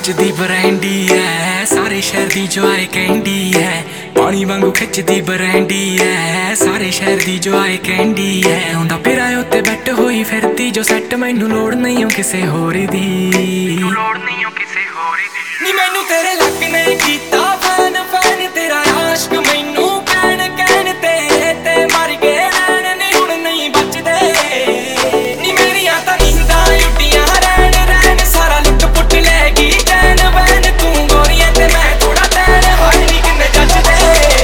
खिचदी brandy है, सारे शहर दी जो आए कैंडी है। पानी वांगू खिचदी ब्रांडी है, सारे शहर दी जो आए कैंडी है। हुंदा फिरा उत्ते बैठ होई फिरदी जो सैट, मैनू लोड़ नहीं किसे होर दी, नी मैनू तेरे लक ने कीता फैन फैन तेरा आशिक मैनू कहन कहन ते मर गए नैन नी हुण नहीं बचदे। नी मेरियां तां नींदां उड्डियां रैन रैन, सारा लुट पुट लैगी चैन वैन। तू गोरियां ते मैं थोड़ा तैन, हाय नी किन्ने जचदे।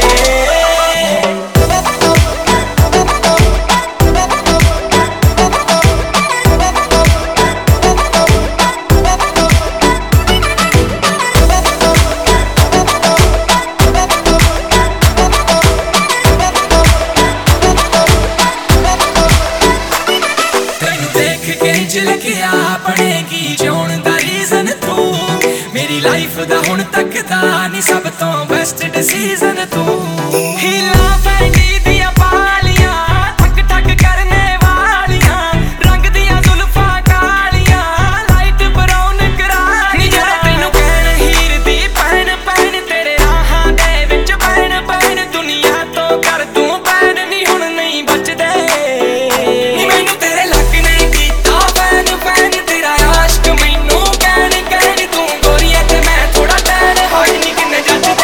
झलकिया बनेगी जिउण दा रीजन तू, मेरी लाइफ दा हुण तक दा नी सब तो बेस्ट डिसीजन तू। हीला फैंडी दियां पालियां ठक ठक करने वालियां, रंग दियां जुल्फां कालियां लाइट ब्राउन करालियां। नी जरा तैनू कहण हीर दी भैन भैन, तेरे राहां दे विच बैन बैन। दुनिया तो कर तू बैन नी हुण नहीं बचदे। नी मैनू तेरे लक ने कीता फैन फैन तेरा आशिक मैनू कहन कहन। तू गोरियां ते मैं थोड़ा तैन, हाय नी किन्ने जचदे।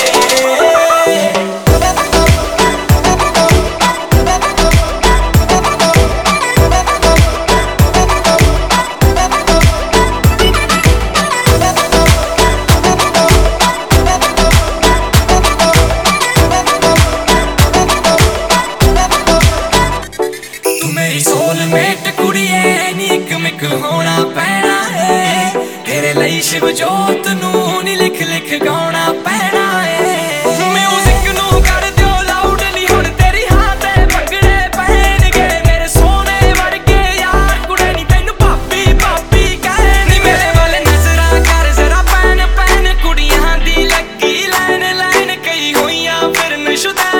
तू मेरी सोलमेट कुड़िए नी इक मिक होना पैना है। तेरे लई शिव जोत नू नी लिख लिख गाउणा पैना है। म्यूजिक नू कर दियो लाउड नी हुण तेरी हां ते भंगड़े पैणगे। मेरे सोने वर्गे यार कुड़े नी तैनू भाभी भाभी कहे। नी मेरे वाले नजरां कर जरा पैन पैन, कुड़ियां दी लगी लाइन लाइन कई होइयां फिरन शुदा।